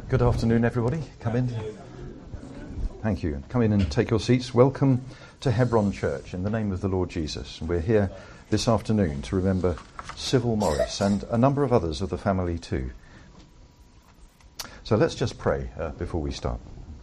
Good afternoon, everybody. Come in. Thank you. Come in and take your seats. Welcome to Hebron Church in the name of the Lord Jesus. And we're here this afternoon to remember Civil Morris and a number of others of the family too. So let's just pray before we start.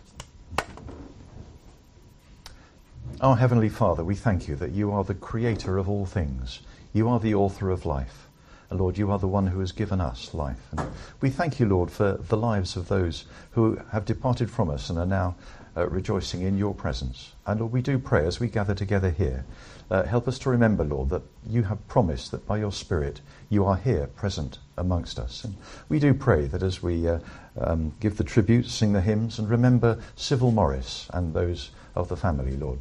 Our Heavenly Father, we thank you that you are the creator of all things. You are the author of life. And Lord, you are the one who has given us life. And we thank you, Lord, for the lives of those who have departed from us and are now rejoicing in your presence. And Lord, we do pray as we gather together here, help us to remember, Lord, that you have promised that by your Spirit you are here present amongst us. And we do pray that as we give the tribute, sing the hymns, and remember Civil Morris and those of the family, Lord,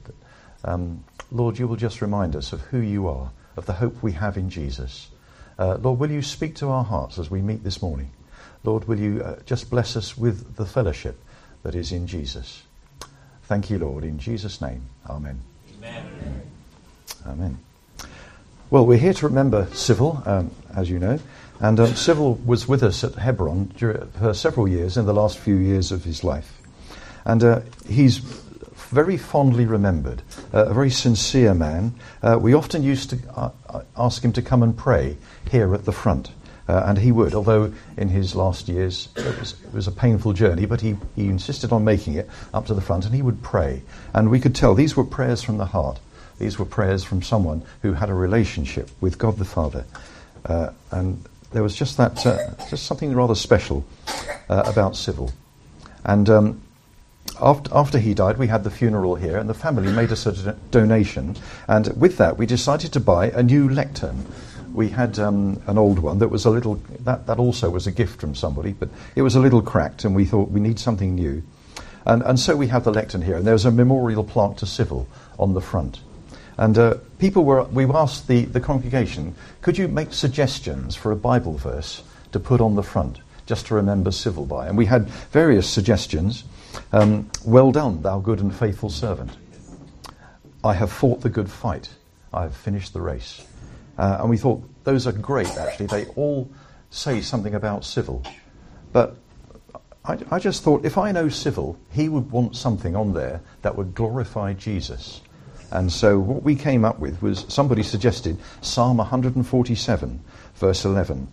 Lord, you will just remind us of who you are, of the hope we have in Jesus. Lord, will you speak to our hearts as we meet this morning? Lord, will you just bless us with the fellowship that is in Jesus? Thank you, Lord, in Jesus' name. Amen. Amen. Amen. Well, we're here to remember Civil, as you know, and Civil was with us at Hebron for several years in the last few years of his life. And he's very fondly remembered, a very sincere man. We often used to ask him to come and pray here at the front, and he would, although in his last years it was a painful journey, but he insisted on making it up to the front, and he would pray. And we could tell these were prayers from the heart. These were prayers from someone who had a relationship with God the Father. And there was just that, just something rather special about Civil. And after he died, we had the funeral here, and the family made us a donation. And with that, we decided to buy a new lectern. We had an old one that was a little, that also was a gift from somebody, but it was a little cracked, and we thought we need something new. And so we have the lectern here, and there's a memorial plaque to Civil on the front. And we asked the congregation, could you make suggestions for a Bible verse to put on the front, just to remember Civil by? And we had various suggestions. Well done, thou good and faithful servant. I have fought the good fight. I have finished the race. And we thought those are great, actually. They all say something about Civil. But I just thought, if I know Civil, he would want something on there that would glorify Jesus. And so what we came up with was, somebody suggested Psalm 147, verse 11.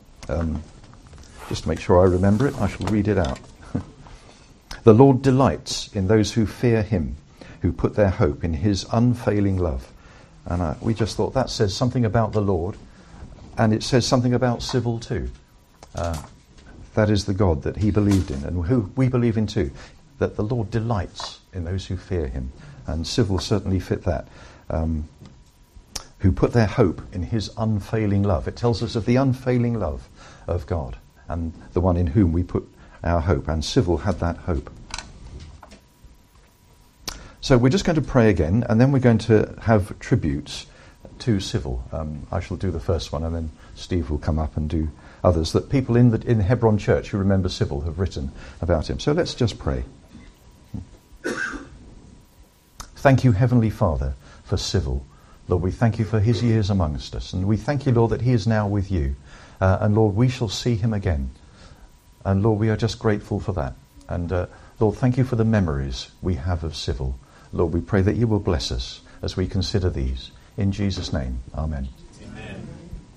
Just to make sure I remember it, I shall read it out. The Lord delights in those who fear him, who put their hope in his unfailing love. And we just thought that says something about the Lord, and it says something about Civil too. That is the God that he believed in, and who we believe in too, that the Lord delights in those who fear him. And Civil certainly fit that. Who put their hope in his unfailing love. It tells us of the unfailing love of God, and the one in whom we put our hope, and Civil had that hope. So we're just going to pray again, and then we're going to have tributes to Civil. I shall do the first one, and then Steve will come up and do others that people in Hebron Church who remember Civil have written about him. So let's just pray. Thank you, Heavenly Father, for Civil. Lord, we thank you for his years amongst us, and we thank you, Lord, that he is now with you. And Lord, we shall see him again. And Lord, we are just grateful for that. And Lord, thank you for the memories we have of Civil. Lord, we pray that you will bless us as we consider these. In Jesus' name, amen. Amen.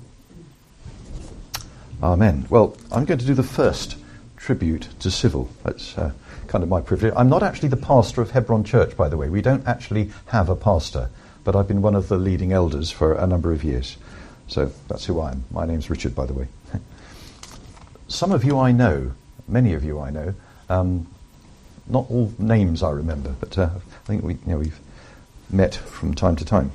Amen. Well, I'm going to do the first tribute to Civil. That's kind of my privilege. I'm not actually the pastor of Hebron Church, by the way. We don't actually have a pastor, but I've been one of the leading elders for a number of years. So that's who I am. My name's Richard, by the way. Some of you I know, many of you I know. Not all names I remember, but I think we've met from time to time.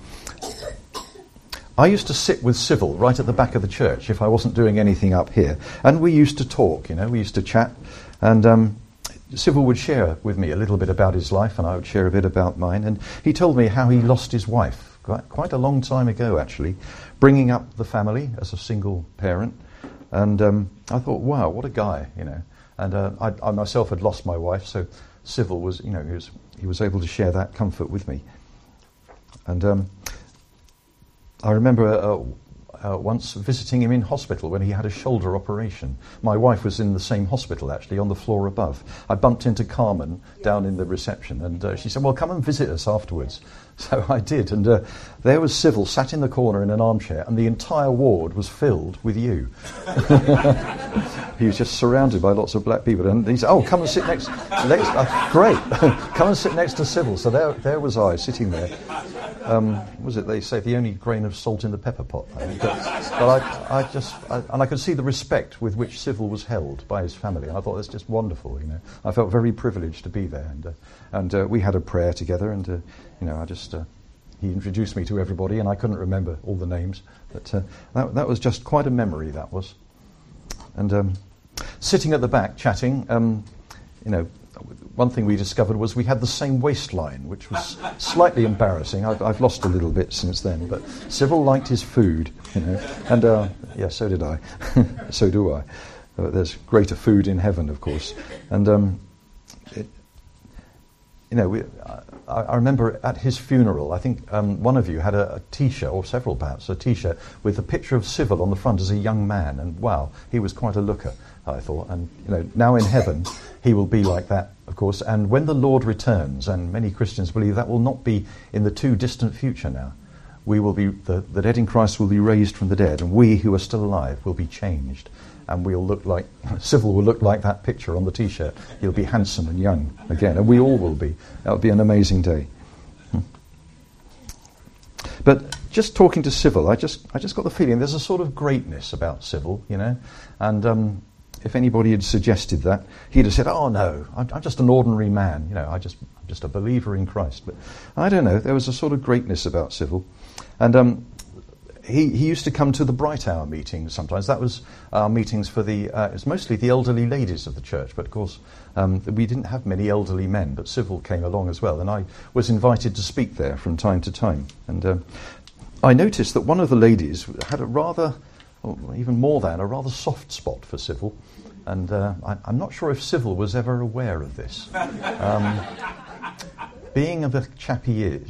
I used to sit with Civil right at the back of the church if I wasn't doing anything up here, and we used to talk. We used to chat, and Civil would share with me a little bit about his life, and I would share a bit about mine. And he told me how he lost his wife quite a long time ago, actually, bringing up the family as a single parent. And I thought, wow, what a guy, And I myself had lost my wife, so Civil was, he was able to share that comfort with me. And I remember once visiting him in hospital when he had a shoulder operation. My wife was in the same hospital, actually, on the floor above. I bumped into Carmen down in the reception, and she said, well, come and visit us afterwards. So I did, and there was Civil sat in the corner in an armchair, and the entire ward was filled with you. He was just surrounded by lots of black people, and he said, oh, come and sit next great, come and sit next to Civil. So there was I, sitting there. Was it, they say, the only grain of salt in the pepper pot? But I could see the respect with which Civil was held by his family. I thought that's just wonderful, you know. I felt very privileged to be there, and we had a prayer together, and you know, he introduced me to everybody, and I couldn't remember all the names, but that was just quite a memory, that was. And sitting at the back chatting, you know, one thing we discovered was we had the same waistline, which was slightly embarrassing. I've lost a little bit since then, but Civil liked his food, you know, and yeah, so did I. So do I. There's greater food in heaven, of course. And you know, I remember at his funeral, I think one of you had a T-shirt, or several perhaps, a T-shirt with a picture of Civil on the front as a young man, and wow, he was quite a looker, I thought. And you know, now in heaven, he will be like that, of course. And when the Lord returns, and many Christians believe that will not be in the too distant future now, we will be the dead in Christ will be raised from the dead, and we who are still alive will be changed. And we'll look like, Civil will look like that picture on the T-shirt. He'll be handsome and young again, and we all will be. That will be an amazing day. But just talking to Civil, I just got the feeling there's a sort of greatness about Civil, you know. And if anybody had suggested that, he'd have said, "Oh no, I'm just an ordinary man, you know. I'm just a believer in Christ." But I don't know. There was a sort of greatness about Civil, and He used to come to the Bright Hour meetings sometimes. That was our meetings for it's mostly the elderly ladies of the church, but of course we didn't have many elderly men, but Civil came along as well, and I was invited to speak there from time to time. And I noticed that one of the ladies had a rather, or even more than, a rather soft spot for Civil, and I'm not sure if Civil was ever aware of this. Being the chap he is,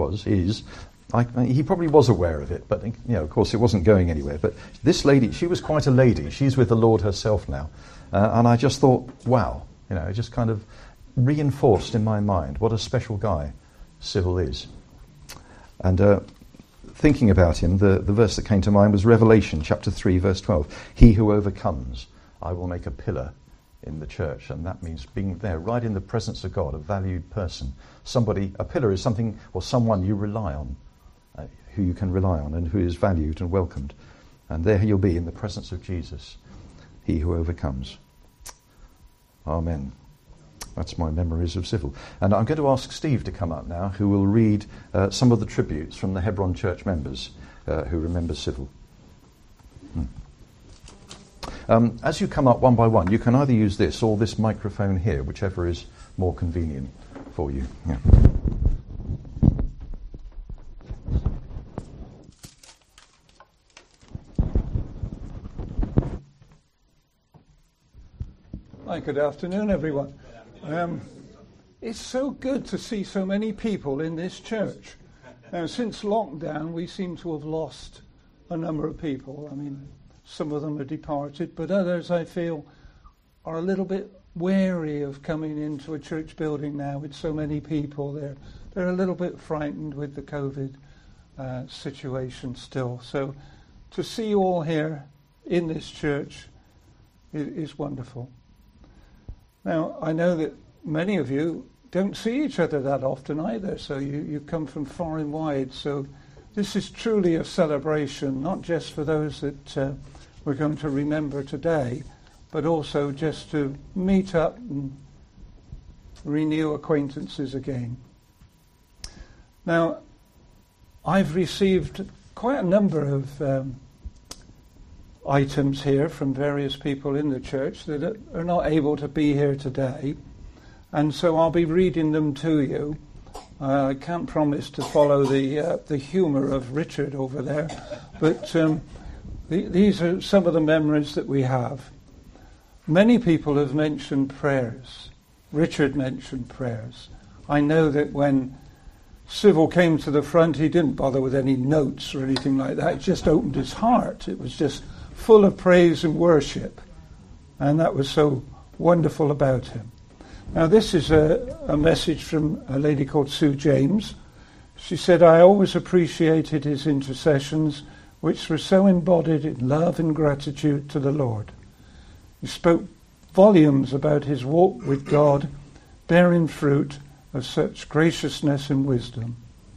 he probably was aware of it, but you know, of course, it wasn't going anywhere. But this lady, she was quite a lady. She's with the Lord herself now, and I just thought, wow, you know, it just kind of reinforced in my mind what a special guy Civil is. And thinking about him, the verse that came to mind was Revelation chapter 3, verse 12. He who overcomes, I will make a pillar in the church, and that means being there, right in the presence of God, a valued person. Somebody, a pillar is something or someone you rely on. Who you can rely on and who is valued and welcomed. And there you'll be in the presence of Jesus, he who overcomes. Amen. That's my memories of Civil. And I'm going to ask Steve to come up now, who will read some of the tributes from the Hebron Church members who remember Civil. As you come up one by one, you can either use this or this microphone here, whichever is more convenient for you. Yeah. Hi, good afternoon, everyone. It's so good to see so many people in this church. Now, since lockdown, we seem to have lost a number of people. I mean, some of them are departed, but others, I feel, are a little bit wary of coming into a church building now with so many people. They're a little bit frightened with the COVID situation still. So to see you all here in this church is wonderful. Now, I know that many of you don't see each other that often either, so you come from far and wide. So this is truly a celebration, not just for those that we're going to remember today, but also just to meet up and renew acquaintances again. Now, I've received quite a number of items here from various people in the church that are not able to be here today, and so I'll be reading them to you. I can't promise to follow the humour of Richard over there, but these are some of the memories that we have. Many people have mentioned prayers. Richard mentioned prayers. I know that when Civil came to the front, he didn't bother with any notes or anything like that. He just opened his heart. It was just full of praise and worship. And that was so wonderful about him. Now, this is a message from a lady called Sue James. She said, I always appreciated his intercessions, which were so embodied in love and gratitude to the Lord. He spoke volumes about his walk with God, bearing fruit of such graciousness and wisdom.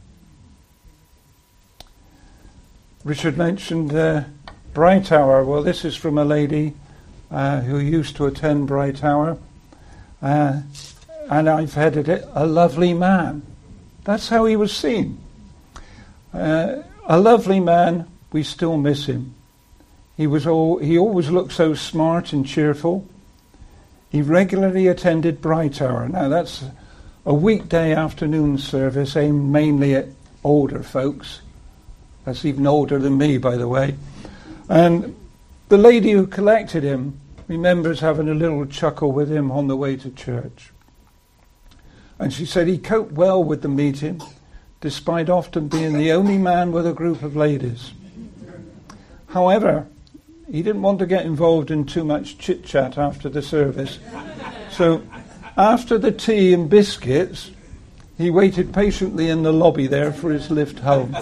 Richard mentioned Bright Hour. Well, this is from a lady who used to attend Bright Hour. And I've headed it, a lovely man. That's how he was seen. A lovely man, we still miss him. He always looked so smart and cheerful. He regularly attended Bright Hour. Now that's a weekday afternoon service aimed mainly at older folks. That's even older than me, by the way. And the lady who collected him remembers having a little chuckle with him on the way to church. And she said he coped well with the meeting, despite often being the only man with a group of ladies. However, he didn't want to get involved in too much chit-chat after the service. So after the tea and biscuits, he waited patiently in the lobby there for his lift home.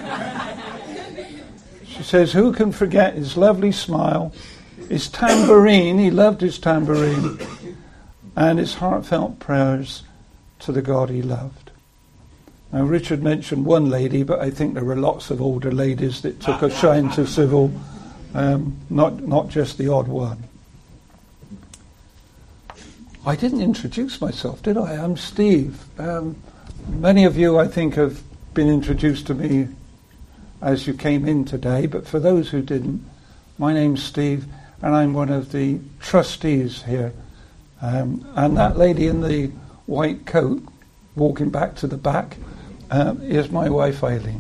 She says, who can forget his lovely smile, his tambourine, he loved his tambourine, and his heartfelt prayers to the God he loved. Now, Richard mentioned one lady, but I think there were lots of older ladies that took a shine to Civil, not just the odd one. I didn't introduce myself, did I? I'm Steve. Many of you, I think, have been introduced to me as you came in today, but for those who didn't, my name's Steve, and I'm one of the trustees here. And that lady in the white coat, walking back to the back, is my wife, Eileen.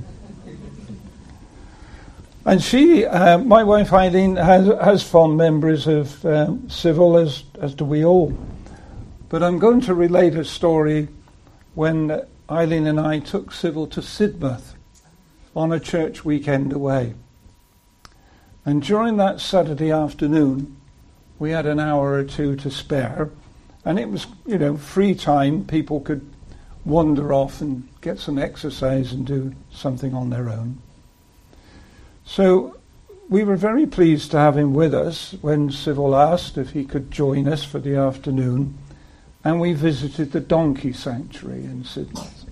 And she, my wife, Eileen, has fond memories of Civil, as do we all. But I'm going to relate a story when Eileen and I took Civil to Sidmouth on a church weekend away. And during that Saturday afternoon, we had an hour or two to spare, and it was, free time. People could wander off and get some exercise and do something on their own. So we were very pleased to have him with us when Civil asked if he could join us for the afternoon, and we visited the donkey sanctuary in Sidmouth.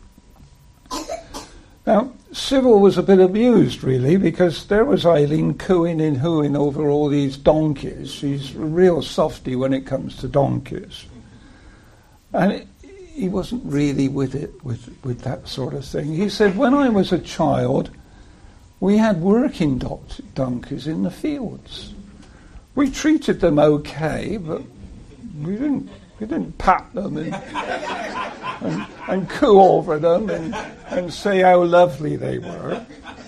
Now, Civil was a bit amused, really, because there was Eileen cooing and hooing over all these donkeys. She's a real softy when it comes to donkeys. And he wasn't really with it, with that sort of thing. He said, when I was a child, we had working donkeys in the fields. We treated them okay, but we didn't pat them and coo over them and say how lovely they were.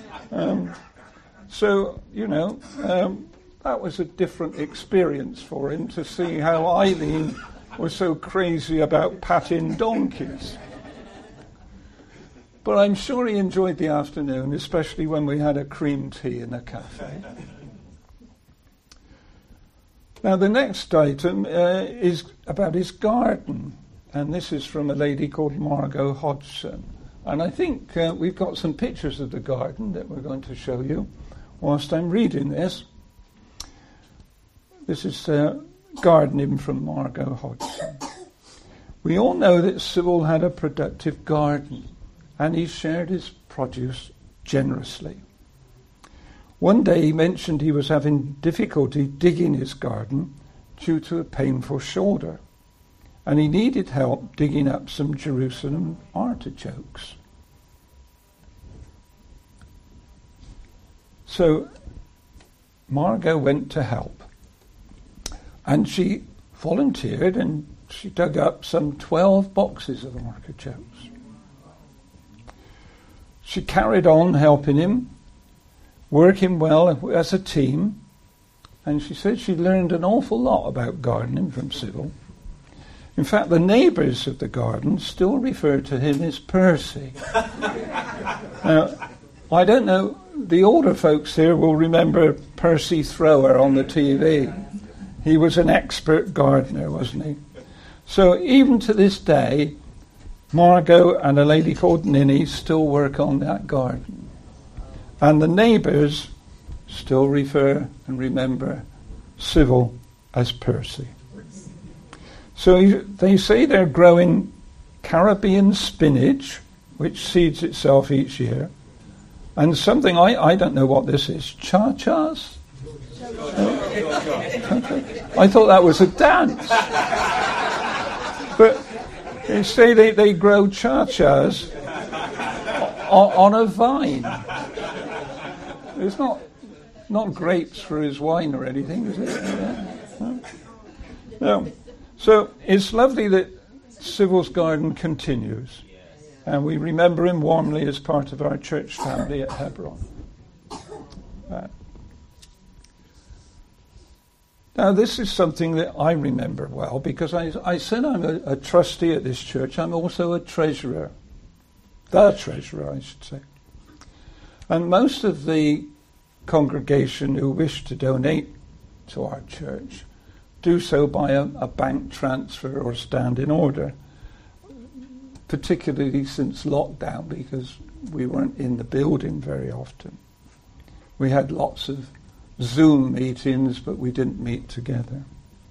That was a different experience for him, to see how Eileen was so crazy about patting donkeys. But I'm sure he enjoyed the afternoon, especially when we had a cream tea in a cafe. Now, the next item is about his garden, and this is from a lady called Margot Hodgson. And I think we've got some pictures of the garden that we're going to show you whilst I'm reading this. This is gardening from Margot Hodgson. We all know that Civil had a productive garden, and he shared his produce generously. One day he mentioned he was having difficulty digging his garden due to a painful shoulder, and he needed help digging up some Jerusalem artichokes. So Margot went to help, and she volunteered, and she dug up some 12 boxes of artichokes. She carried on helping him, working well as a team, and she said she learned an awful lot about gardening from Civil. In fact, the neighbours of the garden still refer to him as Percy. Now, I don't know, the older folks here will remember Percy Thrower on the TV. He was an expert gardener, wasn't he? So even to this day, Margot and a lady called Ninny still work on that garden. And the neighbours still refer and remember Civil as Percy. So they say they're growing Caribbean spinach, which seeds itself each year, and something, I don't know what this is, cha-chas? I thought that was a dance. But they say they grow cha-chas on a vine. It's not grapes for his wine or anything, is it? No. So it's lovely that Civil's garden continues, and we remember him warmly as part of our church family at Hebron. Now, this is something that I remember well, because I said I'm a trustee at this church. I'm also a treasurer. The treasurer, I should say. And most of the congregation who wish to donate to our church do so by a bank transfer or standing order, particularly since lockdown, because we weren't in the building very often. We had lots of Zoom meetings, but we didn't meet together.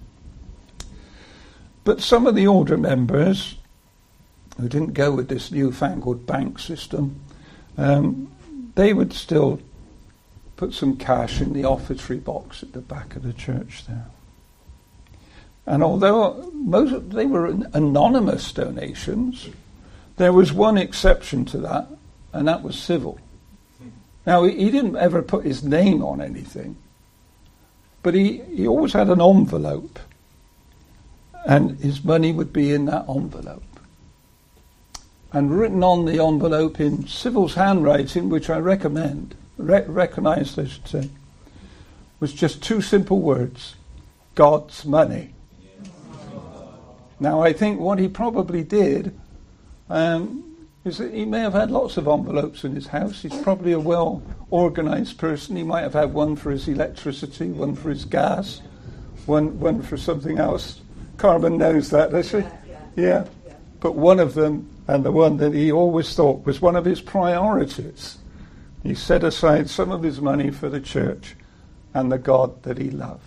But some of the older members who didn't go with this newfangled bank system, they would still put some cash in the offertory box at the back of the church there. And although they were anonymous donations, there was one exception to that, and that was Civil. Now, he didn't ever put his name on anything, but he always had an envelope, and his money would be in that envelope. And written on the envelope in Civil's handwriting, which I recognise, I should say, was just two simple words: God's money. Now, I think what he probably did is that he may have had lots of envelopes in his house. He's probably a well-organised person. He might have had one for his electricity, one for his gas, one for something else. Carmen knows that, does she? Yeah. But one of them, and the one that he always thought was one of his priorities, he set aside some of his money for the church and the God that he loved.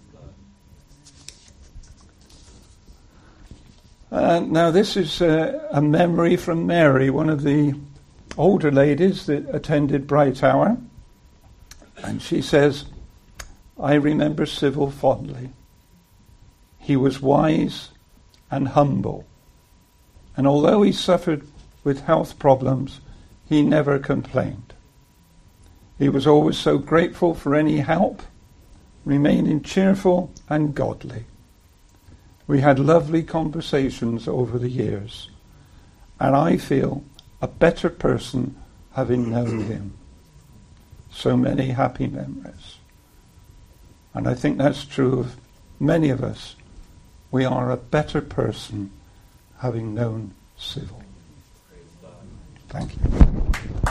Now this is a memory from Mary, one of the older ladies that attended Bright Hour. And she says, I remember Civil fondly. He was wise and humble. And although he suffered with health problems, he never complained. He was always so grateful for any help, remaining cheerful and godly. We had lovely conversations over the years, and I feel a better person having known him. So many happy memories. And I think that's true of many of us. We are a better person having known Civil. Thank you.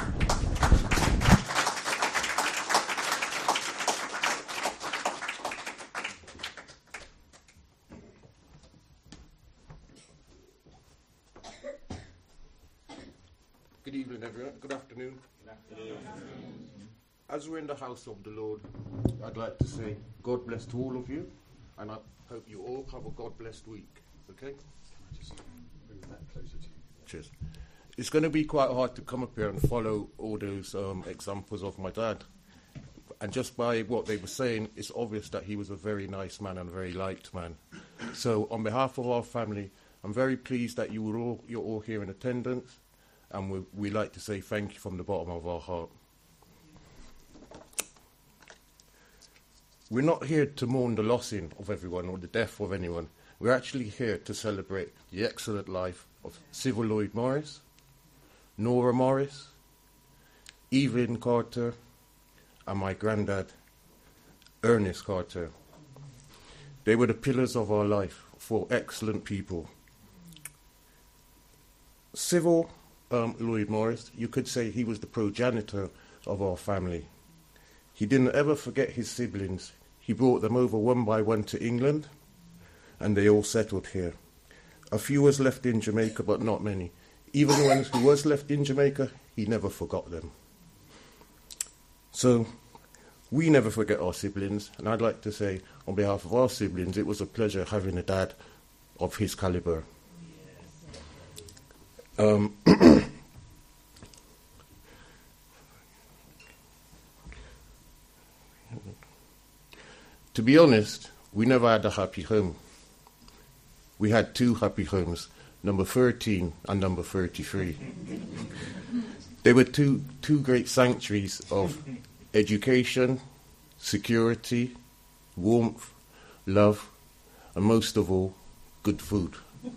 Good evening, everyone. Good afternoon. Good afternoon. As we're in the house of the Lord, I'd like to say God bless to all of you, and I hope you all have a God-blessed week. Okay? Just bring that closer to you. Cheers. It's going to be quite hard to come up here and follow all those examples of my dad. And just by what they were saying, it's obvious that he was a very nice man and a very liked man. So on behalf of our family, I'm very pleased that you're all here in attendance. And we like to say thank you from the bottom of our heart. We're not here to mourn the lossing of everyone or the death of anyone. We're actually here to celebrate the excellent life of Civil Lloyd Morris, Nora Morris, Evelyn Carter, and my granddad, Ernest Carter. They were the pillars of our life, 4 excellent people Civil Lloyd Morris, you could say he was the progenitor of our family. He didn't ever forget his siblings. He brought them over one by one to England, and they all settled here. A few was left in Jamaica, but not many. Even the ones who was left in Jamaica, he never forgot them. So we never forget our siblings, and I'd like to say, on behalf of our siblings, it was a pleasure having a dad of his caliber. To be honest, we never had a happy home. We had two happy homes, number 13 and number 33. They were two great sanctuaries of education, security, warmth, love, and most of all, good food.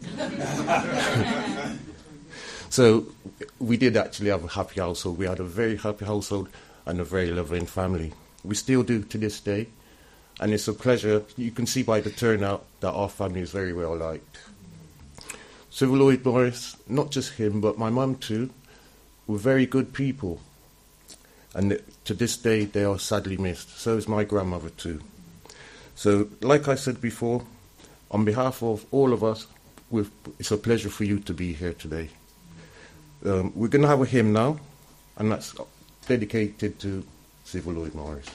So we did actually have a happy household. We had a very happy household and a very loving family. We still do to this day. And it's a pleasure. You can see by the turnout that our family is very well liked. Civil Lloyd Morris, not just him, but my mum too, were very good people. And to this day, they are sadly missed. So is my grandmother too. So, like I said before, on behalf of all of us, it's a pleasure for you to be here today. We're going to have a hymn now, and that's dedicated to Civil Lloyd Morris.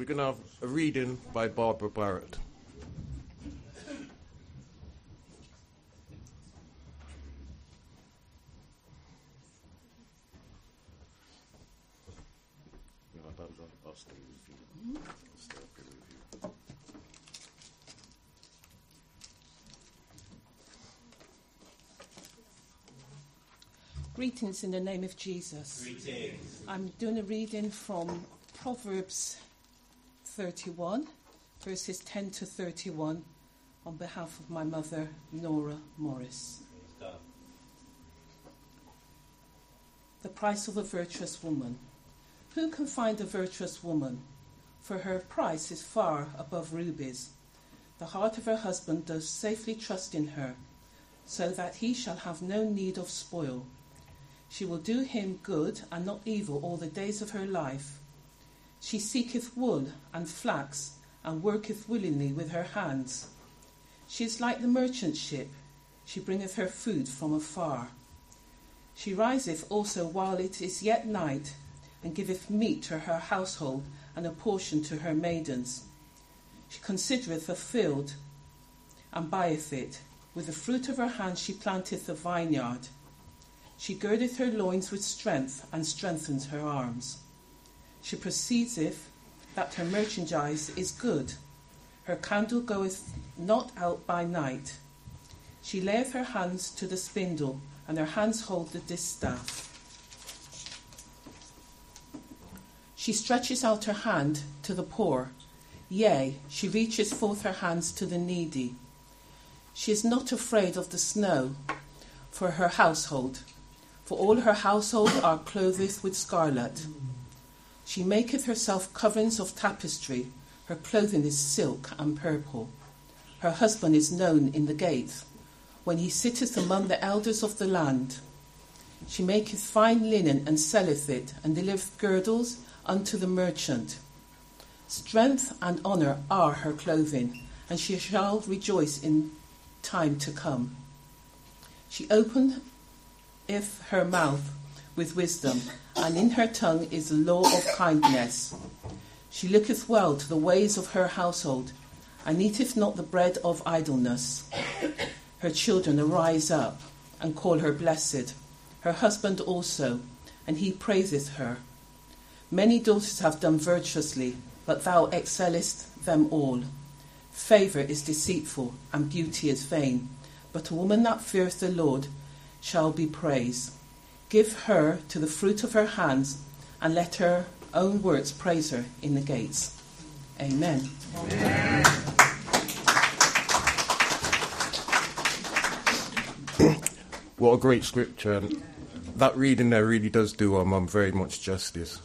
we're going to have a reading by Barbara Barrett. I'll stay with you. I'll stay up here with you. Greetings in the name of Jesus. Greetings. I'm doing a reading from Proverbs 31, verses 10 to 31, on behalf of my mother, Nora Morris. The price of a virtuous woman. Who can find a virtuous woman? For her price is far above rubies. The heart of her husband does safely trust in her, so that he shall have no need of spoil. She will do him good and not evil all the days of her life. She seeketh wool and flax, and worketh willingly with her hands. She is like the merchant ship. She bringeth her food from afar. She riseth also while it is yet night, and giveth meat to her household, and a portion to her maidens. She considereth a field, and buyeth it. With the fruit of her hand she planteth a vineyard. She girdeth her loins with strength, and strengthens her arms. She perceiveth that her merchandise is good. Her candle goeth not out by night. She layeth her hands to the spindle, and her hands hold the distaff. She stretches out her hand to the poor. Yea, she reaches forth her hands to the needy. She is not afraid of the snow for her household, for all her household are clothed with scarlet. She maketh herself coverings of tapestry. Her clothing is silk and purple. Her husband is known in the gates, when he sitteth among the elders of the land. She maketh fine linen and selleth it, and delivereth girdles unto the merchant. Strength and honour are her clothing, and she shall rejoice in time to come. She openeth her mouth with wisdom, and in her tongue is the law of kindness. She looketh well to the ways of her household, and eateth not the bread of idleness. Her children arise up, and call her blessed, her husband also, and he praiseth her. Many daughters have done virtuously, but thou excellest them all. Favour is deceitful, and beauty is vain, but a woman that feareth the Lord shall be praised. Give her to the fruit of her hands, and let her own words praise her in the gates. Amen. Amen. What a great scripture. And that reading there really does do our mum very much justice.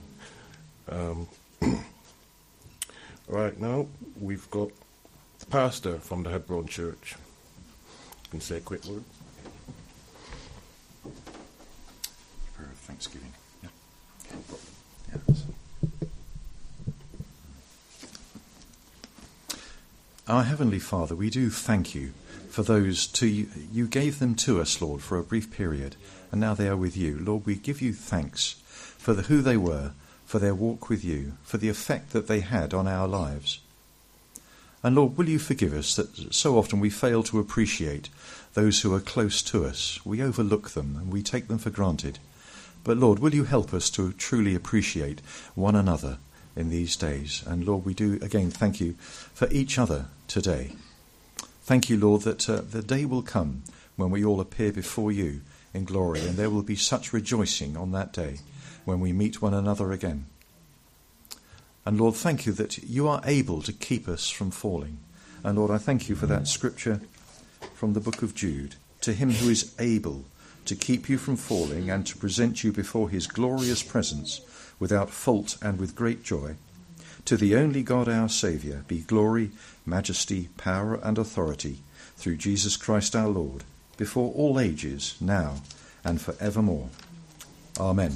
Right now, we've got the pastor from the Hebron Church. You can say a quick word. For Thanksgiving. Yeah. Yes. Our Heavenly Father, we do thank you for those you gave them to us, Lord, for a brief period, and now they are with you. Lord, we give you thanks for who they were, for their walk with you, for the effect that they had on our lives. And Lord, will you forgive us that so often we fail to appreciate those who are close to us. We overlook them and we take them for granted. But Lord, will you help us to truly appreciate one another in these days? And Lord, we do again thank you for each other today. Thank you, Lord, that the day will come when we all appear before you in glory, and there will be such rejoicing on that day when we meet one another again. And Lord, thank you that you are able to keep us from falling. And Lord, I thank you for that scripture from the book of Jude. To him who is able to keep you from falling and to present you before his glorious presence without fault and with great joy, to the only God our Saviour be glory, majesty, power and authority through Jesus Christ our Lord, before all ages, now and for evermore. Amen.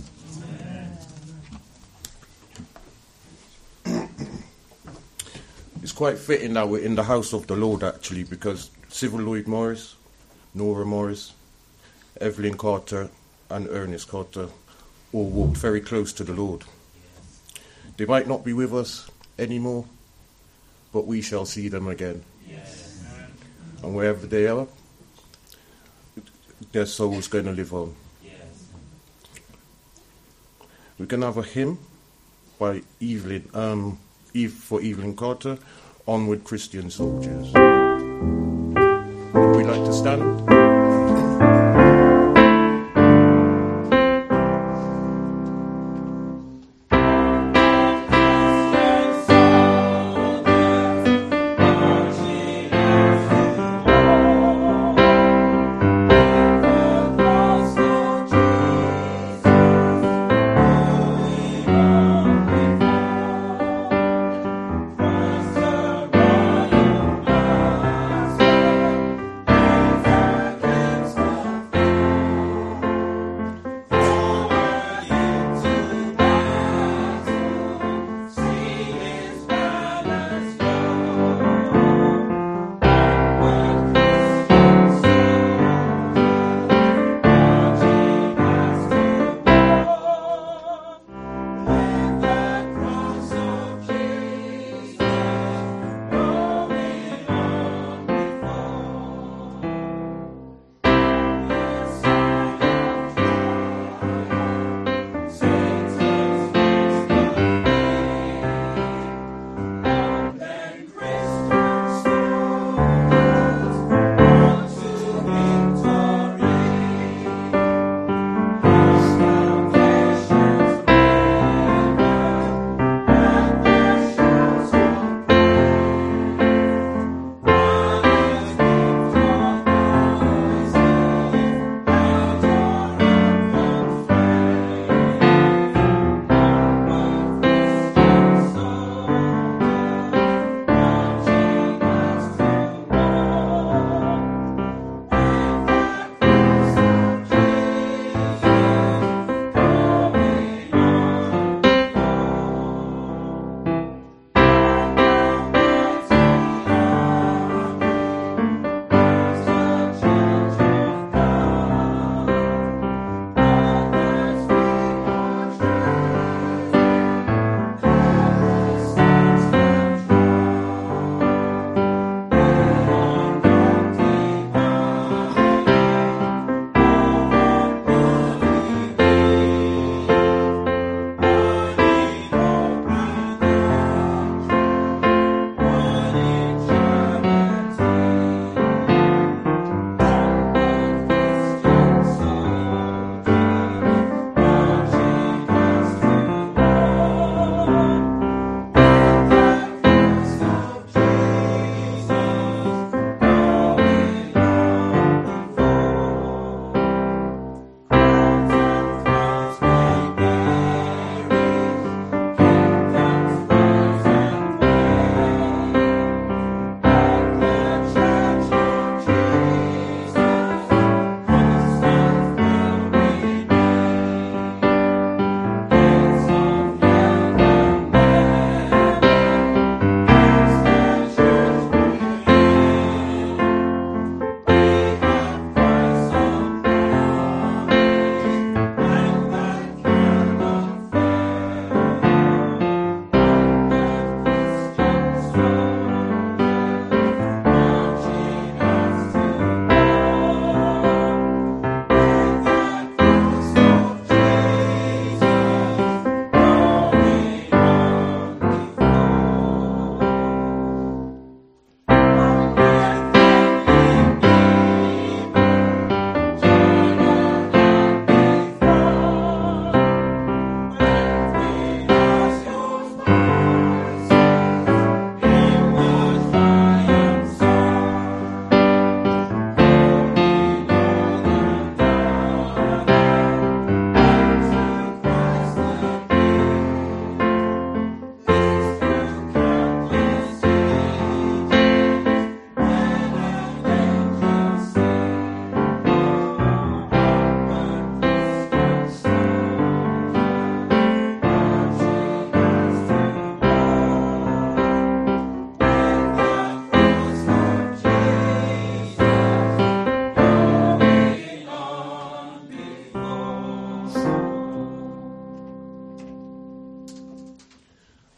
It's quite fitting that we're in the house of the Lord, actually, because Civil Lloyd Morris, Nora Morris, Evelyn Carter and Ernest Carter all walked very close to the Lord. They might not be with us anymore, but we shall see them again. Yes. And wherever they are, their soul's going to live on. Yes. We can have a hymn by Evelyn Carter, Onward Christian Soldiers. Would we like to stand?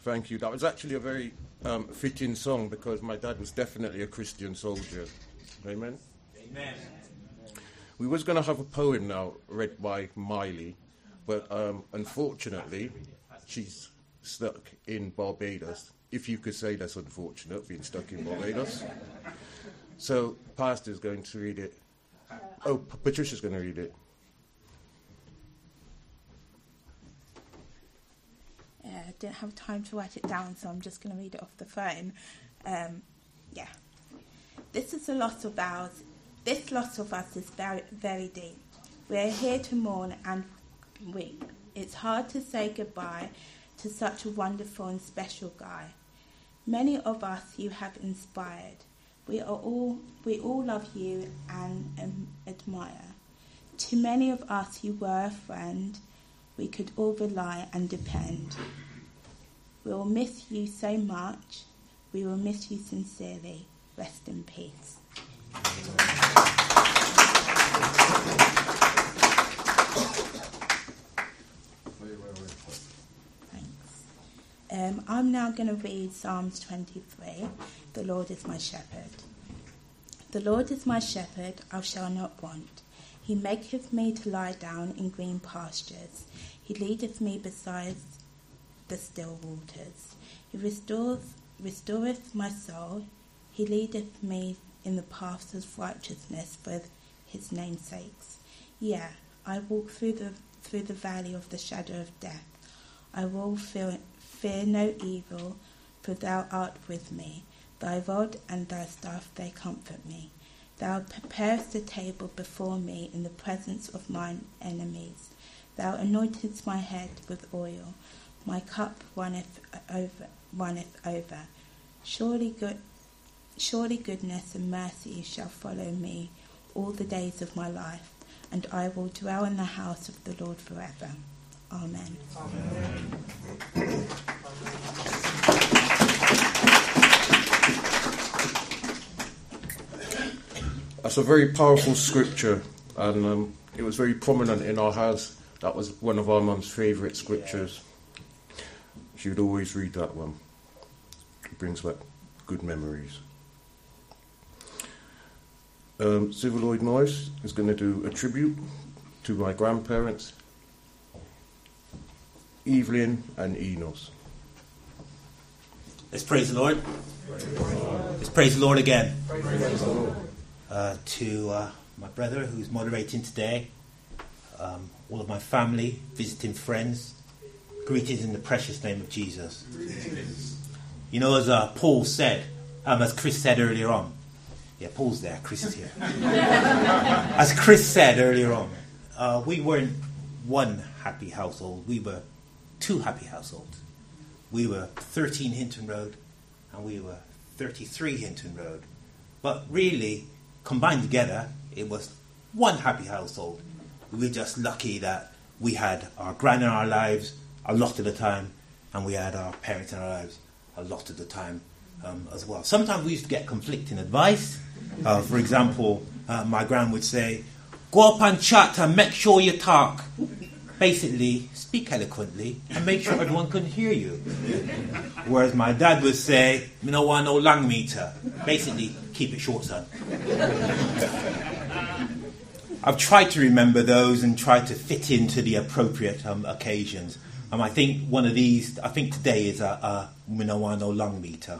Thank you. That was actually a very fitting song because my dad was definitely a Christian soldier. Amen? Amen. We was going to have a poem now read by Miley, but unfortunately, she's stuck in Barbados. If you could say that's unfortunate, being stuck in Barbados. So, Pastor's going to read it. Oh, Patricia's going to read it. I didn't have time to write it down, so I'm just going to read it off the phone. This is a loss of ours. This loss of us is very, very deep. We're here to mourn and weep. It's hard to say goodbye to such a wonderful and special guy. Many of us you have inspired. We all love you and admire. To many of us you were a friend. We could all rely and depend. We will miss you so much. We will miss you sincerely. Rest in peace. Thanks. I'm now going to read Psalms 23. The Lord is my shepherd. The Lord is my shepherd, I shall not want. He maketh me to lie down in green pastures. He leadeth me beside the still waters. He restoreth my soul. He leadeth me in the paths of righteousness for his name's sakes. Yea, I walk through the valley of the shadow of death. I will fear no evil, for thou art with me. Thy rod and thy staff, they comfort me. Thou preparest a table before me in the presence of mine enemies. Thou anointest my head with oil. My cup runneth over. Surely goodness and mercy shall follow me all the days of my life, and I will dwell in the house of the Lord forever. Amen. Amen. That's a very powerful scripture, and it was very prominent in our house. That was one of our mum's favourite scriptures. She would always read that one. It brings back good memories. Civil Lloyd Morris is going to do a tribute to my grandparents, Evelyn and Enos. Let's praise the Lord. Let's praise the Lord again. To my brother who's moderating today, all of my family, visiting friends, greetings in the precious name of Jesus. You know, as Paul said, as Chris said earlier on, yeah, Paul's there, Chris is here. As Chris said earlier on, we weren't one happy household, we were two happy households. We were 13 Hinton Road and we were 33 Hinton Road. But really, combined together, it was one happy household. We were just lucky that we had our gran in our lives a lot of the time, and we had our parents in our lives a lot of the time as well. Sometimes we used to get conflicting advice. For example, my gran would say, go up and chat and make sure you talk. Basically, speak eloquently and make sure everyone can hear you. Whereas my dad would say, "Me no want no long meter." Basically, keep it short, son. I've tried to remember those and tried to fit into the appropriate occasions. I think one of these, I think today is "Me no want no long meter."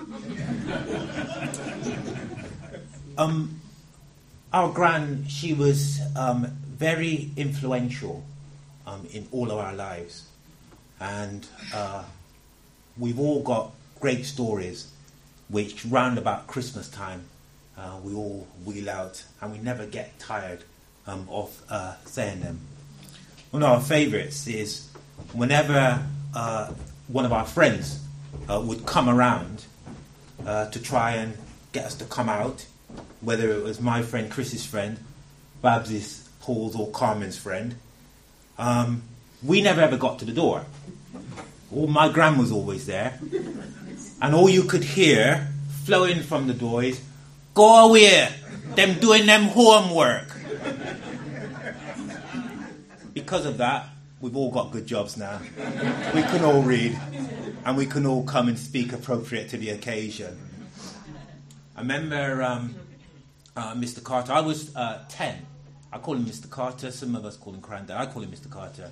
Our gran, she was very influential in all of our lives, and we've all got great stories which round about Christmas time we all wheel out, and we never get tired of saying them. One of our favourites is whenever one of our friends would come around to try and get us to come out, whether it was my friend Chris's friend, Babs's, Paul's or Carmen's friend. We never ever got to the door. My gran was always there, and all you could hear flowing from the door is, "Go away, them doing them homework." Because of that, we've all got good jobs now. We can all read, and we can all come and speak appropriate to the occasion. I remember Mr. Carter. I was 10. I call him Mr. Carter. Some of us call him Grandad. I call him Mr. Carter.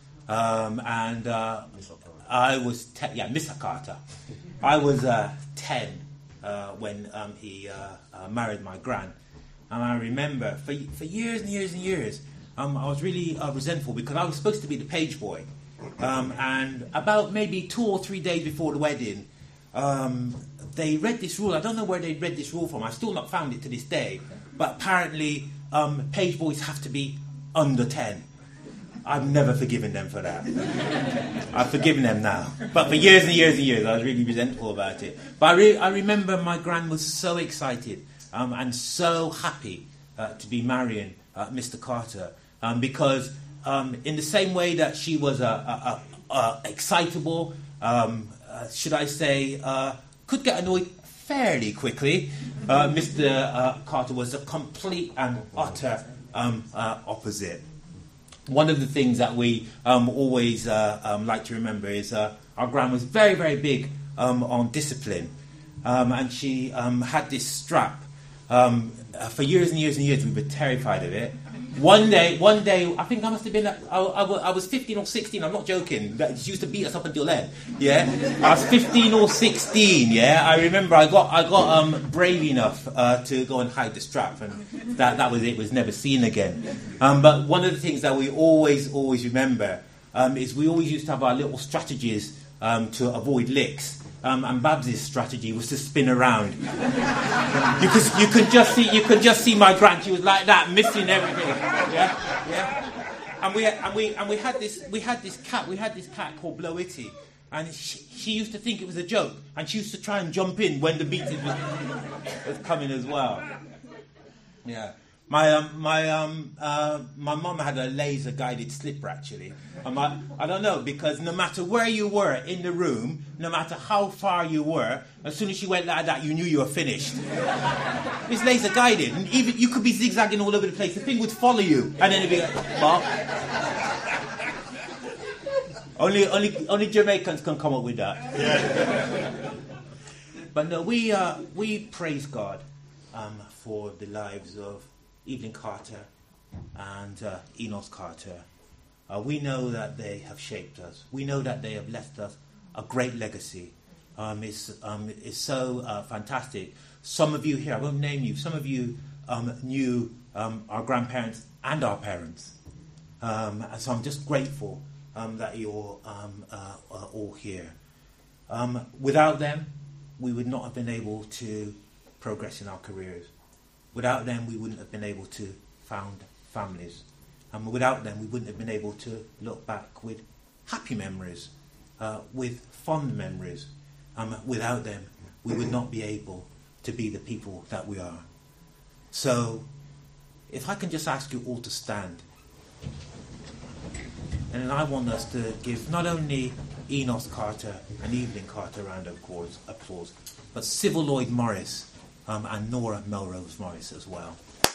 I was 10. Yeah, Mr. Carter. I was 10 when he married my gran. And I remember for years and years and years, I was really resentful because I was supposed to be the page boy. And about maybe 2 or 3 days before the wedding, they read this rule. I don't know where they read this rule from. I've still not found it to this day. But apparently, page boys have to be under 10. I've never forgiven them for that. I've forgiven them now. But for years and years and years, I was really resentful about it. But I remember my gran was so excited and so happy to be marrying Mr. Carter because in the same way that she was excitable, should I say, could get annoyed fairly quickly, Mr. Carter was a complete and utter opposite. One of the things that we always like to remember is our gran was very, very big on discipline. And she had this strap. For years and years and years, we were terrified of it. One day, I think I must have been, I was 15 or 16, I'm not joking. She used to beat us up until then, yeah? I was 15 or 16, yeah? I remember I got brave enough to go and hide the strap, and that was it, was never seen again. But one of the things that we always remember is we always used to have our little strategies to avoid licks. And Babs' strategy was to spin around. You could just see my gran. She was like that, missing everything. Yeah. And we had this cat called Blow-Itty, and she used to think it was a joke, and she used to try and jump in when the beating was coming as well. Yeah. My mum had a laser guided slipper actually. I don't know, because no matter where you were in the room, no matter how far you were, as soon as she went like that, you knew you were finished. It's laser guided, and even you could be zigzagging all over the place. The thing would follow you, and then it'd be like, well, only Jamaicans can come up with that. Yeah. But no, we praise God for the lives of Evelyn Carter and Enos Carter. We know that they have shaped us. We know that they have left us a great legacy. It's so fantastic. Some of you here, I won't name you, some of you knew our grandparents and our parents. So I'm just grateful that you're all here. Without them, we would not have been able to progress in our careers. Without them, we wouldn't have been able to found families. And without them, we wouldn't have been able to look back with happy memories, with fond memories. Without them, we would not be able to be the people that we are. So, if I can just ask you all to stand. And then I want us to give not only Enos Carter and Evelyn Carter a round of applause, but Civil Lloyd Morris and Nora Melrose Morris as well.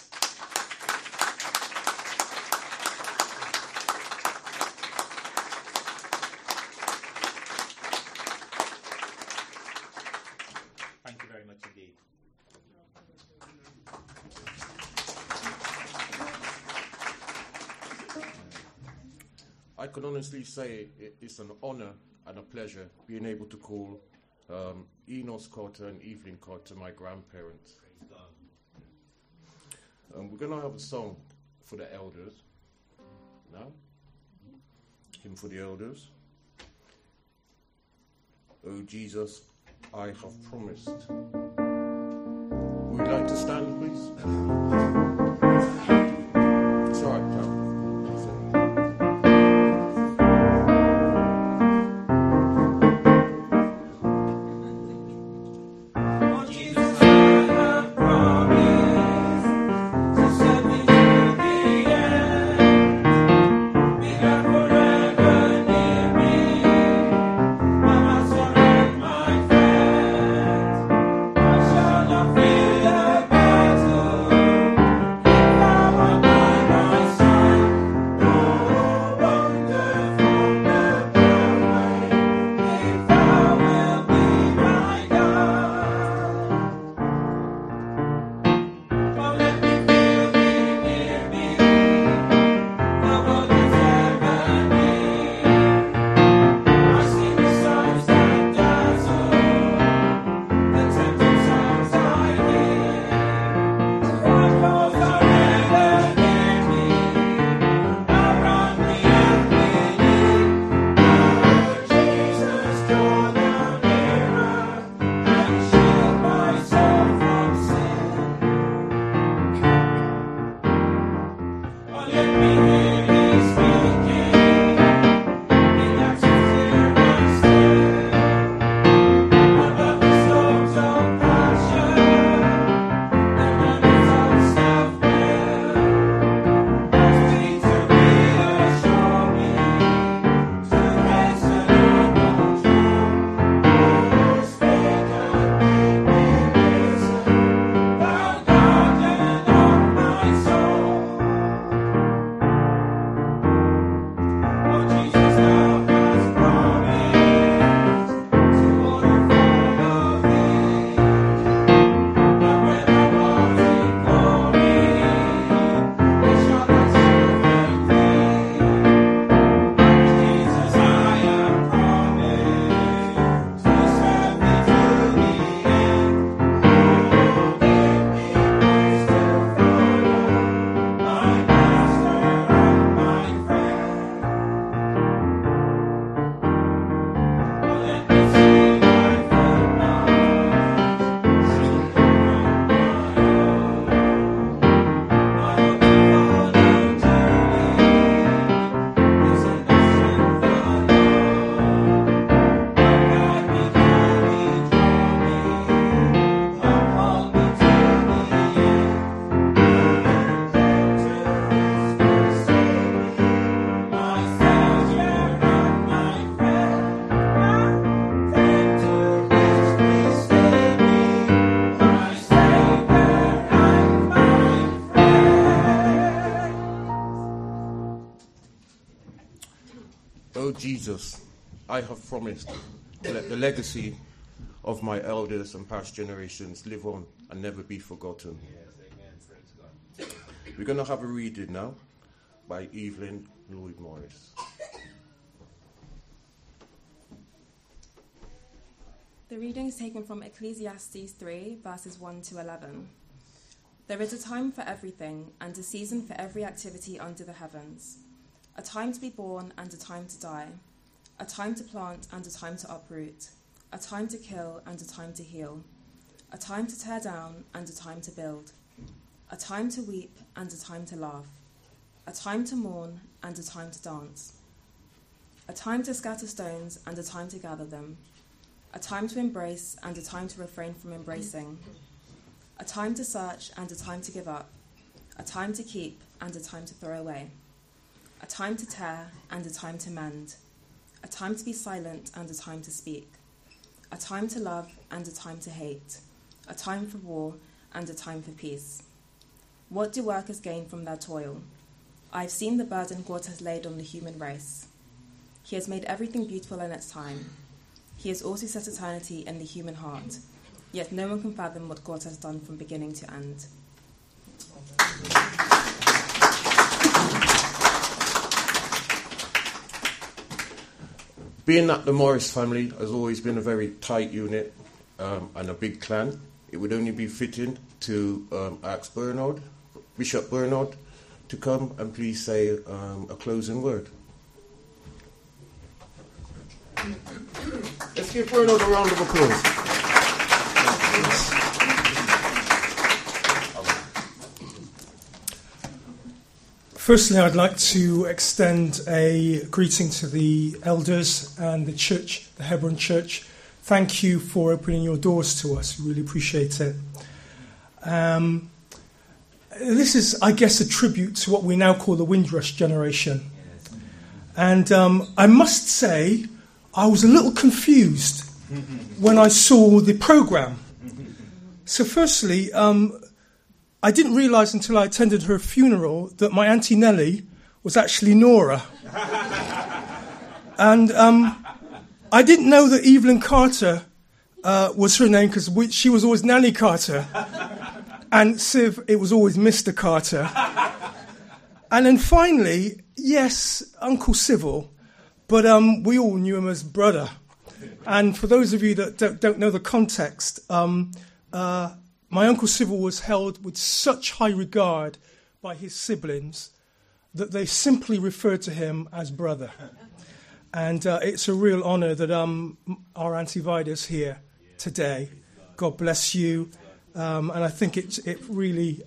Thank you very much indeed. I can honestly say it's an honour and a pleasure being able to call Enos Carter and Evelyn Carter my grandparents. We're going to have a song for the elders now. Hymn for the elders. Oh Jesus, I have promised. Would you like to stand, please? It's all right, pal. I shall not fear the battle. Lord Jesus, I have promised to let the legacy of my elders and past generations live on and never be forgotten. We're going to have a reading now by Evelyn Lloyd Morris. The reading is taken from Ecclesiastes 3, verses 1 to 11. There is a time for everything, and a season for every activity under the heavens. A time to be born and a time to die. A time to plant and a time to uproot. A time to kill and a time to heal. A time to tear down and a time to build. A time to weep and a time to laugh. A time to mourn and a time to dance. A time to scatter stones and a time to gather them. A time to embrace and a time to refrain from embracing. A time to search and a time to give up. A time to keep and a time to throw away. A time to tear and a time to mend. A time to be silent and a time to speak. A time to love and a time to hate. A time for war and a time for peace. What do workers gain from their toil? I have seen the burden God has laid on the human race. He has made everything beautiful in its time. He has also set eternity in the human heart. Yet no one can fathom what God has done from beginning to end. Being that the Morris family has always been a very tight unit and a big clan, it would only be fitting to ask Bishop Bernard, to come and please say a closing word. Let's give Bernard a round of applause. Firstly, I'd like to extend a greeting to the elders and the church, the Hebron Church. Thank you for opening your doors to us. We really appreciate it. This is, I guess, a tribute to what we now call the Windrush generation. And I must say, I was a little confused when I saw the programme. So firstly, I didn't realise until I attended her funeral that my Auntie Nellie was actually Nora. And I didn't know that Evelyn Carter was her name because she was always Nanny Carter. And Siv, it was always Mr. Carter. And then finally, yes, Uncle Civil, but we all knew him as brother. And for those of you that don't know the context, my Uncle Civil was held with such high regard by his siblings that they simply referred to him as brother. And it's a real honour that our Auntie Vida's here today. God bless you. And I think it really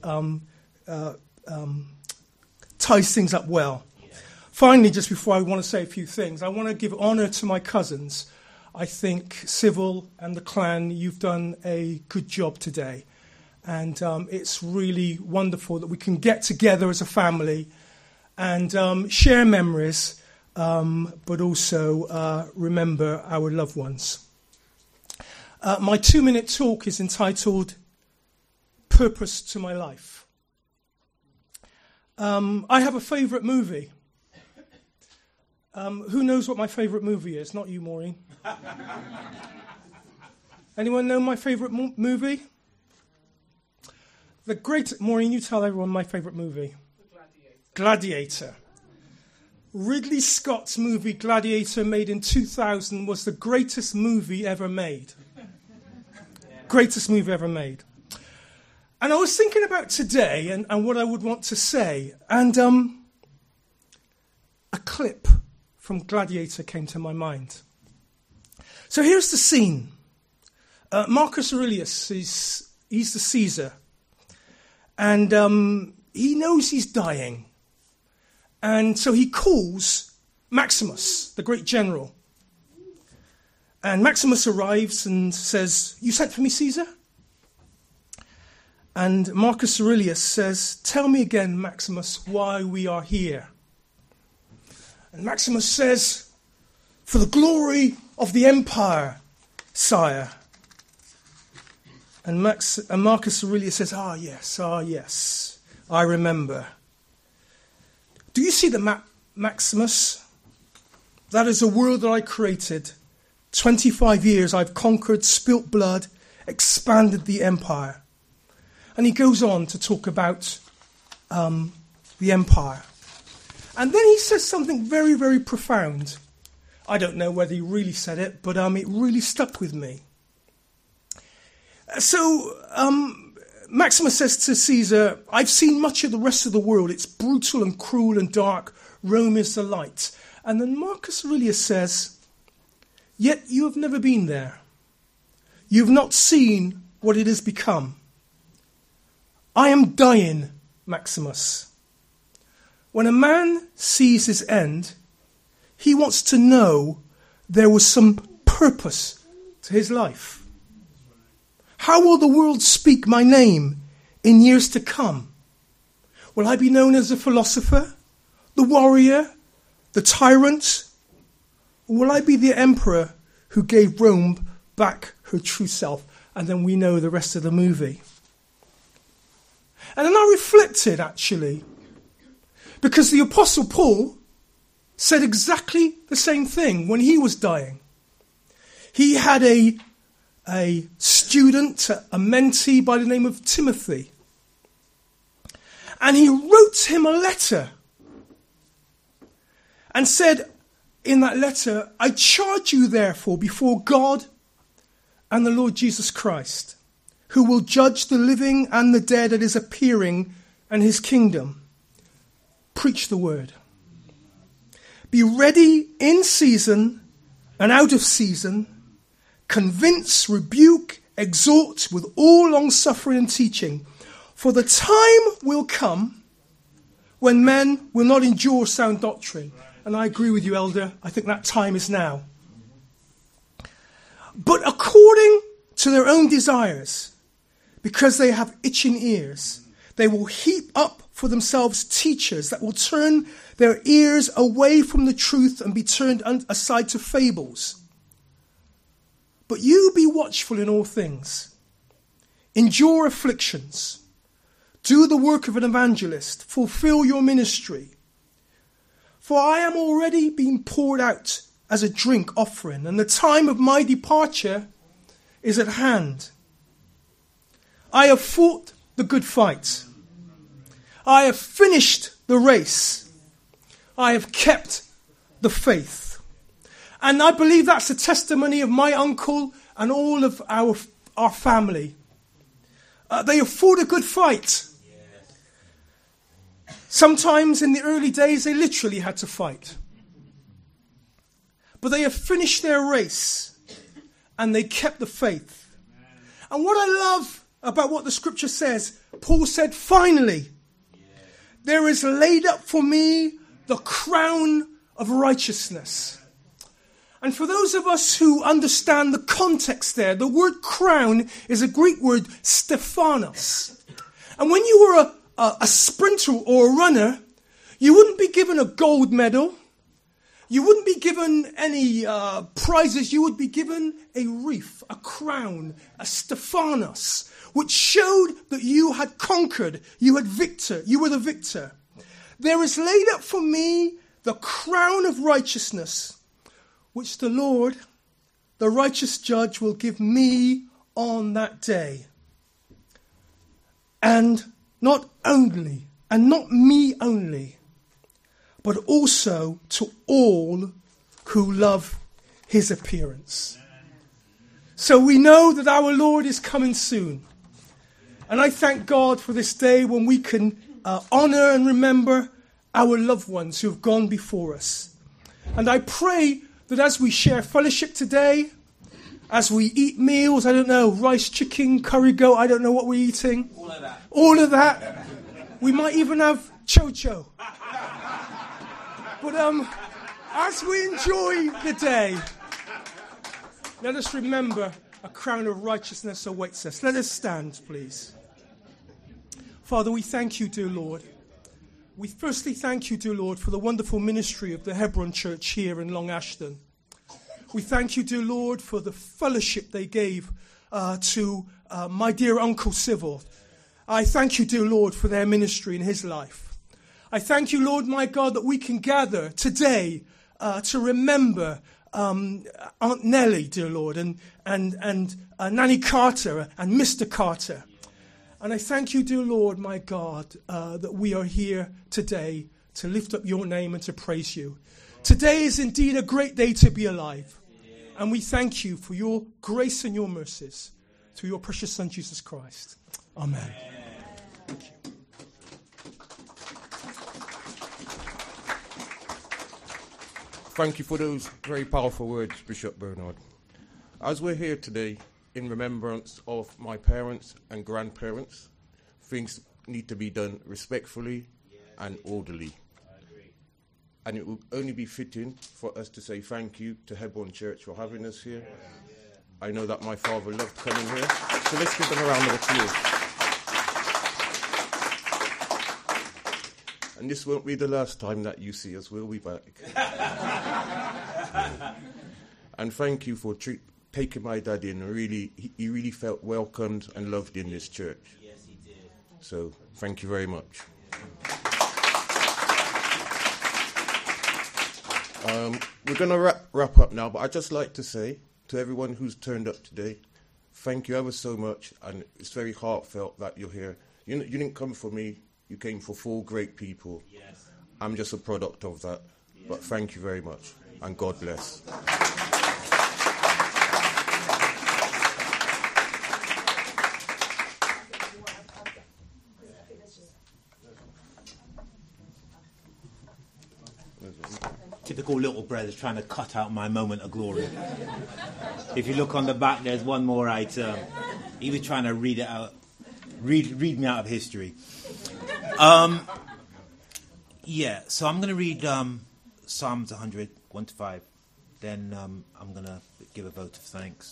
ties things up well. Finally, just before I want to say a few things, I want to give honour to my cousins. I think Civil and the clan, you've done a good job today. And it's really wonderful that we can get together as a family and share memories, but also remember our loved ones. My 2-minute talk is entitled Purpose to My Life. I have a favourite movie. Who knows what my favourite movie is? Not you, Maureen. Anyone know my favourite movie? Maureen, you tell everyone my favourite movie. Gladiator. Ridley Scott's movie Gladiator, made in 2000, was the greatest movie ever made. Greatest movie ever made. And I was thinking about today and what I would want to say, and a clip from Gladiator came to my mind. So here's the scene. Marcus Aurelius, he's the Caesar, and he knows he's dying. And so he calls Maximus, the great general. And Maximus arrives and says, "You sent for me, Caesar?" And Marcus Aurelius says, "Tell me again, Maximus, why we are here." And Maximus says, "For the glory of the empire, sire." And Marcus Aurelius says, ah, yes, I remember. Do you see the map, Maximus? That is a world that I created. 25 years I've conquered, spilt blood, expanded the empire. And he goes on to talk about the empire. And then he says something very, very profound. I don't know whether he really said it, but it really stuck with me. So Maximus says to Caesar, I've seen much of the rest of the world. It's brutal and cruel and dark. Rome is the light. And then Marcus Aurelius says, yet you have never been there. You've not seen what it has become. I am dying, Maximus. When a man sees his end, he wants to know there was some purpose to his life. How will the world speak my name in years to come? Will I be known as a philosopher, the warrior, the tyrant? Or will I be the emperor who gave Rome back her true self? And then we know the rest of the movie. And then I reflected, actually, because the Apostle Paul said exactly the same thing when he was dying. He had a student, a mentee by the name of Timothy. And he wrote him a letter and said in that letter, I charge you therefore before God and the Lord Jesus Christ, who will judge the living and the dead at his appearing and his kingdom. Preach the word. Be ready in season and out of season. Convince, rebuke, exhort with all long-suffering and teaching. For the time will come when men will not endure sound doctrine. And I agree with you, Elder. I think that time is now. But according to their own desires, because they have itching ears, they will heap up for themselves teachers that will turn their ears away from the truth and be turned aside to fables. But you be watchful in all things. Endure afflictions. Do the work of an evangelist. Fulfill your ministry. For I am already being poured out as a drink offering, and the time of my departure is at hand. I have fought the good fight. I have finished the race. I have kept the faith. And I believe that's a testimony of my uncle and all of our family. They have fought a good fight. Sometimes in the early days they literally had to fight. But they have finished their race and they kept the faith. And what I love about what the scripture says, Paul said, finally, there is laid up for me the crown of righteousness. And for those of us who understand the context there, the word crown is a Greek word, Stephanos. And when you were a sprinter or a runner, you wouldn't be given a gold medal. You wouldn't be given any prizes. You would be given a wreath, a crown, a Stephanos, which showed that you had conquered. You were the victor. There is laid up for me the crown of righteousness, which the Lord, the righteous judge, will give me on that day. And not only, and not me only, but also to all who love his appearance. So we know that our Lord is coming soon. And I thank God for this day when we can honour and remember our loved ones who have gone before us. And I pray that as we share fellowship today, as we eat meals, I don't know, rice, chicken, curry goat, I don't know what we're eating. All of that. We might even have cho-cho. But as we enjoy the day, let us remember a crown of righteousness awaits us. Let us stand, please. Father, we thank you, dear Lord. We firstly thank you, dear Lord, for the wonderful ministry of the Hebron Church here in Long Ashton. We thank you, dear Lord, for the fellowship they gave to my dear Uncle Civil. I thank you, dear Lord, for their ministry in his life. I thank you, Lord, my God, that we can gather today to remember Aunt Nellie, dear Lord, and Nanny Carter and Mr. Carter. And I thank you, dear Lord, my God, that we are here today to lift up your name and to praise you. Today is indeed a great day to be alive. And we thank you for your grace and your mercies through your precious Son, Jesus Christ. Amen. Thank you. Thank you for those very powerful words, Bishop Bernard. As we're here today in remembrance of my parents and grandparents, things need to be done respectfully and orderly. And it will only be fitting for us to say thank you to Hebron Church for having us here. I know that my father loved coming here, so let's give them a round of applause. And this won't be the last time that you see us, we'll be back. And thank you for taking my dad in. He really felt welcomed and loved in this church. Yes, he did. So thank you very much. We're going to wrap up now, but I'd just like to say to everyone who's turned up today, thank you ever so much, and it's very heartfelt that you're here. You didn't come for me, you came for 4 great people. Yes. I'm just a product of that, but thank you very much, and God bless. Typical little brother trying to cut out my moment of glory. If you look on the back, there's one more item. He was trying to read it out, read me out of history. So I'm going to read Psalms 100, 1-5. Then I'm going to give a vote of thanks.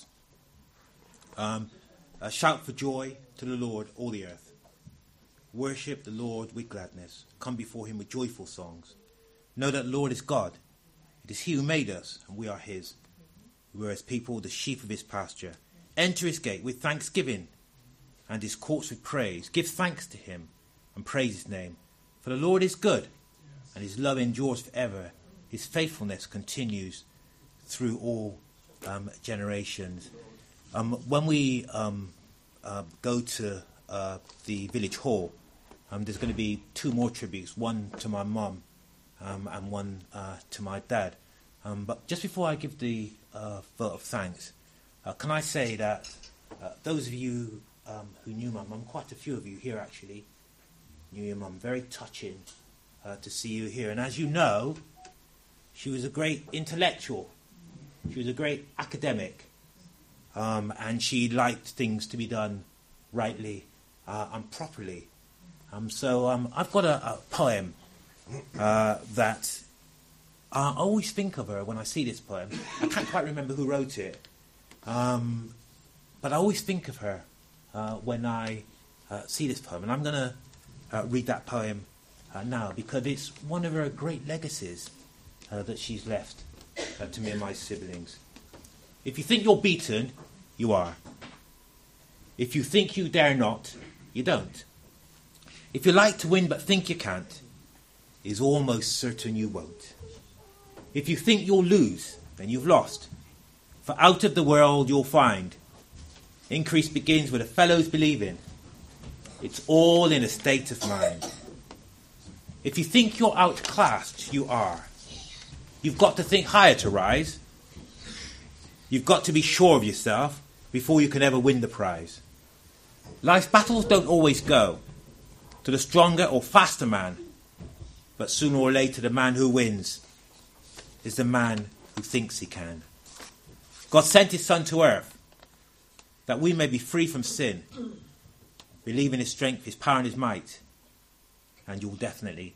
Shout for joy to the Lord, all the earth. Worship the Lord with gladness. Come before him with joyful songs. Know that the Lord is God. It is he who made us, and we are his. We are his people, the sheep of his pasture. Enter his gate with thanksgiving, and his courts with praise. Give thanks to him, and praise his name. For the Lord is good, and his love endures forever. His faithfulness continues through all generations. When we go to the village hall, there's going to be 2 more tributes, one to my mum, and one to my dad. But just before I give the vote of thanks, can I say that those of you who knew my mum, quite a few of you here actually, knew your mum, very touching to see you here. And as you know, she was a great intellectual. She was a great academic. And she liked things to be done rightly and properly. So I've got a poem that I always think of her when I see this poem. I can't quite remember who wrote it, but I always think of her when I see this poem. And I'm going to read that poem now, because it's one of her great legacies that she's left to me and my siblings. If you think you're beaten, you are. If you think you dare not, you don't. If you like to win but think you can't, it's almost certain you won't. If you think you'll lose, then you've lost. For out of the world you'll find increase begins with a fellow's believing. It's all in a state of mind. If you think you're outclassed, you are. You've got to think higher to rise. You've got to be sure of yourself before you can ever win the prize. Life's battles don't always go to the stronger or faster man, but sooner or later the man who wins is the man who thinks he can. God sent his Son to earth that we may be free from sin, believe in his strength, his power and his might, and you'll definitely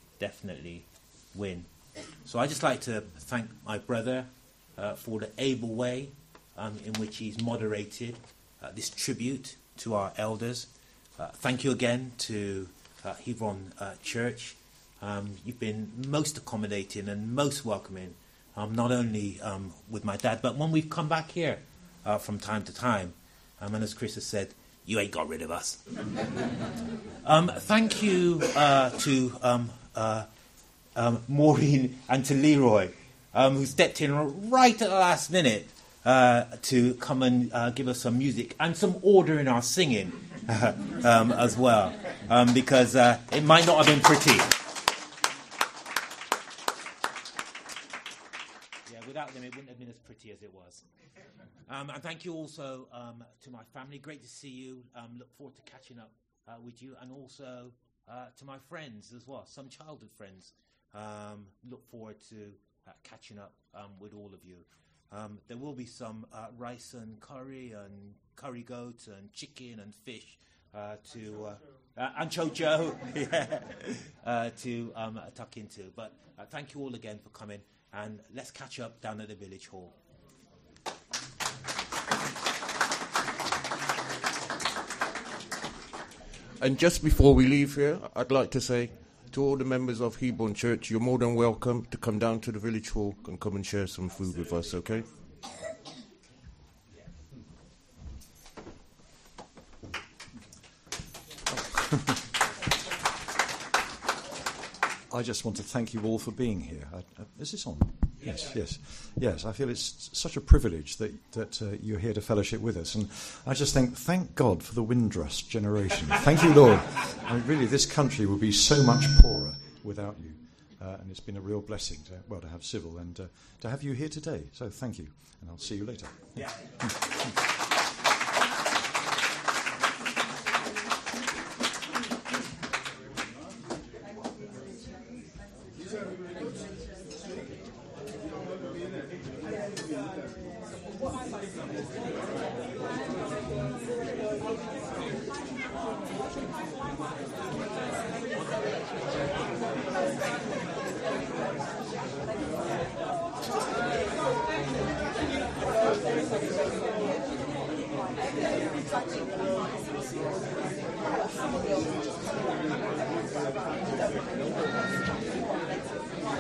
win. So I'd just like to thank my brother for the able way in which he's moderated this tribute to our elders. Thank you again to Hebron Church. You've been most accommodating and most welcoming, not only with my dad, but when we've come back here from time to time. And as Chris has said, you ain't got rid of us. Thank you to Maureen and to Leroy who stepped in right at the last minute to come and give us some music and some order in our singing as well, because it might not have been pretty. Yeah, without them it wouldn't have been as pretty as it was. And thank you also to my family. Great to see you. Look forward to catching up with you, and also to my friends as well, some childhood friends. Look forward to catching up with all of you. There will be some rice and curry goat and chicken and fish and chocho to tuck into. But thank you all again for coming, and let's catch up down at the village hall. And just before we leave here, I'd like to say to all the members of Hebron Church, you're more than welcome to come down to the village hall and come and share some food with us, okay? I just want to thank you all for being here. Is this on? Yes. I feel it's such a privilege that you're here to fellowship with us. And I just think, thank God for the Windrush generation. Thank you, Lord. I mean, really, this country would be so much poorer without you. And it's been a real blessing to have Civil and to have you here today. So thank you. And I'll see you later. Yeah. What I